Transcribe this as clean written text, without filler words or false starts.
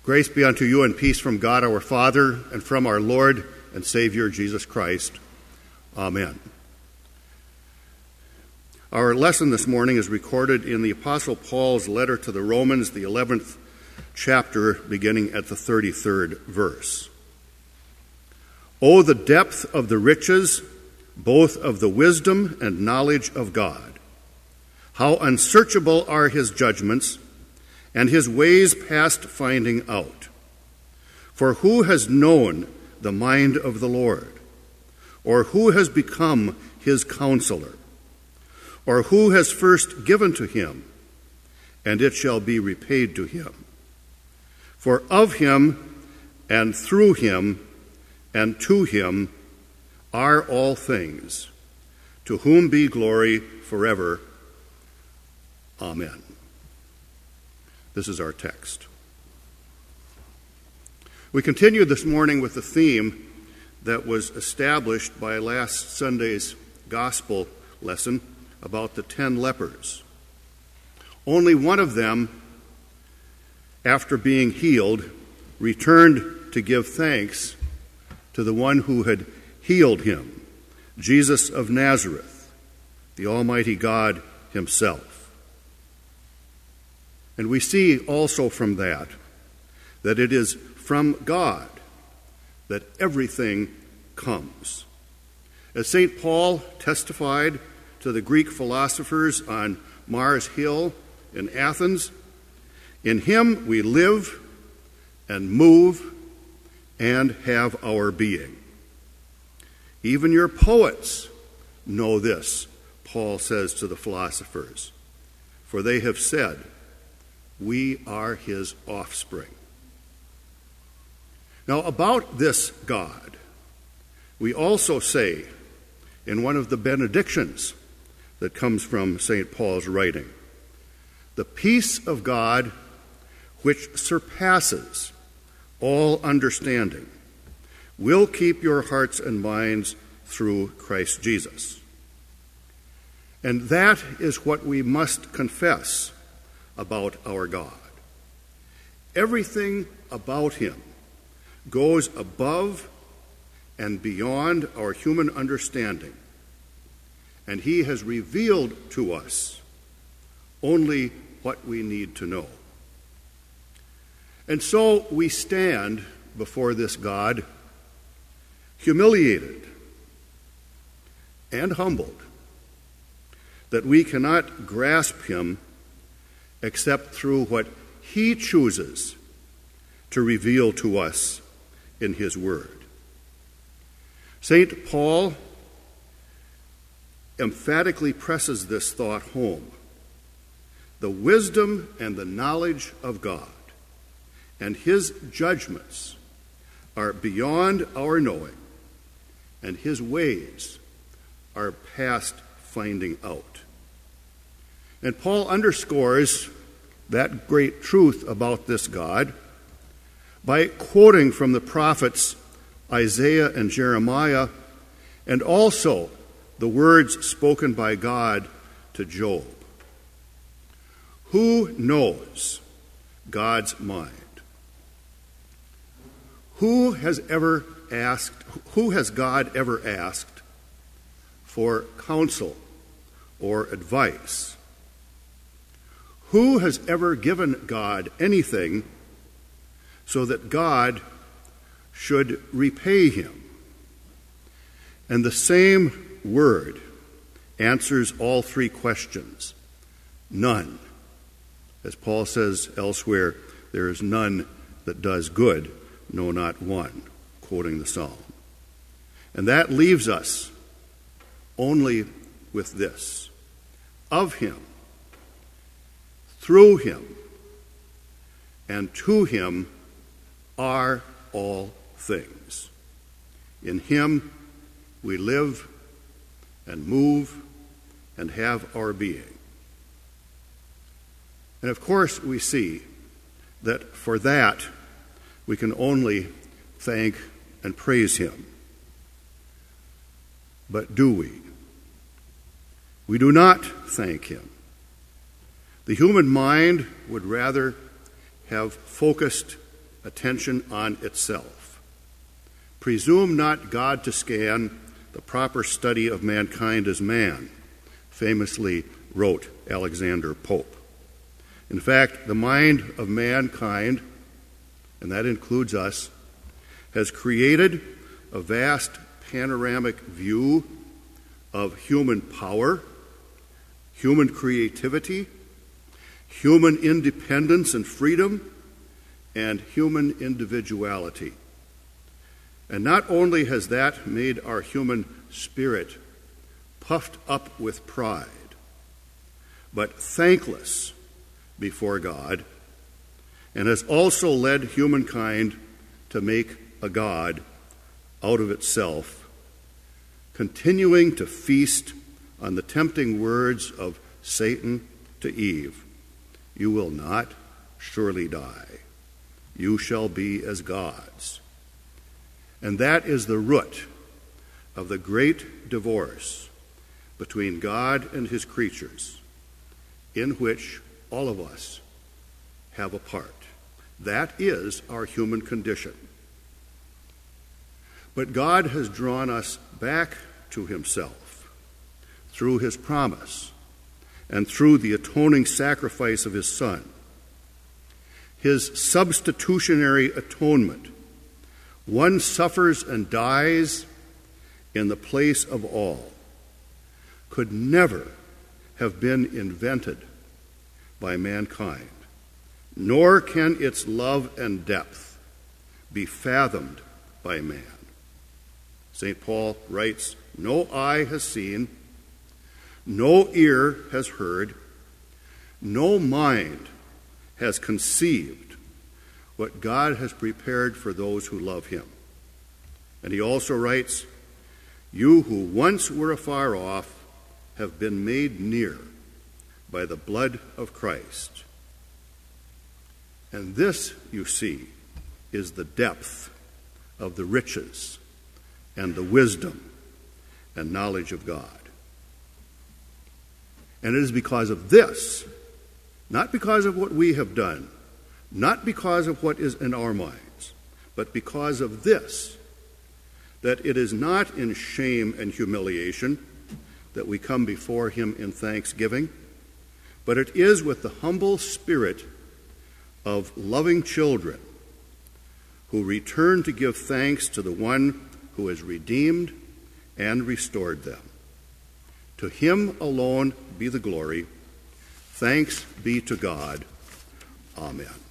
Grace be unto you and peace from God our Father and from our Lord and Savior Jesus Christ. Amen. Our lesson this morning is recorded in the Apostle Paul's letter to the Romans, the 11th chapter, beginning at the 33rd verse. Oh, the depth of the riches, both of the wisdom and knowledge of God! How unsearchable are his judgments, and his ways past finding out. For who has known the mind of the Lord? Or who has become his counselor? Or who has first given to him, and it shall be repaid to him? For of him, and through him, and to him are all things, to whom be glory forever. Amen. This is our text. We continue this morning with the theme that was established by last Sunday's gospel lesson about the 10 lepers. Only one of them, after being healed, returned to give thanks to the one who had healed him, Jesus of Nazareth, the Almighty God himself. And we see also from that it is from God that everything comes. As St. Paul testified to the Greek philosophers on Mars Hill in Athens, in him we live and move and have our being. Even your poets know this, Paul says to the philosophers, for they have said, we are his offspring. Now, about this God, we also say in one of the benedictions that comes from St. Paul's writing, the peace of God which surpasses all understanding will keep your hearts and minds through Christ Jesus. And that is what we must confess about our God. Everything about him goes above and beyond our human understanding, and he has revealed to us only what we need to know. And so we stand before this God, humiliated and humbled, that we cannot grasp him except through what he chooses to reveal to us in his word. St. Paul emphatically presses this thought home. The wisdom and the knowledge of God and his judgments are beyond our knowing, and his ways are past finding out. And Paul underscores that great truth about this God by quoting from the prophets Isaiah and Jeremiah, and also the words spoken by God to Job. Who knows God's mind? Who has God ever asked for counsel or advice? Who has ever given God anything so that God should repay him? And the same word answers all three questions. None. As Paul says elsewhere, there is none that does good, no, not one, quoting the psalm. And that leaves us only with this: of him, through him, and to him are all things. In him we live and move and have our being. And of course we see that for that we can only thank and praise him. But do we? We do not thank him. The human mind would rather have focused attention on itself. Presume not God to scan the proper study of mankind as man, famously wrote Alexander Pope. In fact, the mind of mankind, and that includes us, has created a vast panoramic view of human power, human creativity, human independence and freedom, and human individuality. And not only has that made our human spirit puffed up with pride, but thankless before God, and has also led humankind to make a god out of itself, continuing to feast on the tempting words of Satan to Eve, "You will not surely die. You shall be as gods." And that is the root of the great divorce between God and his creatures, in which all of us have a part. That is our human condition. But God has drawn us back to himself through his promise and through the atoning sacrifice of his Son. His substitutionary atonement, one suffers and dies in the place of all, could never have been invented by mankind, nor can its love and depth be fathomed by man. St. Paul writes, "No eye has seen, no ear has heard, no mind has conceived what God has prepared for those who love him." And he also writes, "You who once were afar off have been made near by the blood of Christ." And this, you see, is the depth of the riches and the wisdom and knowledge of God. And it is because of this, not because of what we have done, not because of what is in our minds, but because of this, that it is not in shame and humiliation that we come before him in thanksgiving, but it is with the humble spirit of loving children who return to give thanks to the one who has redeemed and restored them. To him alone be the glory. Thanks be to God. Amen.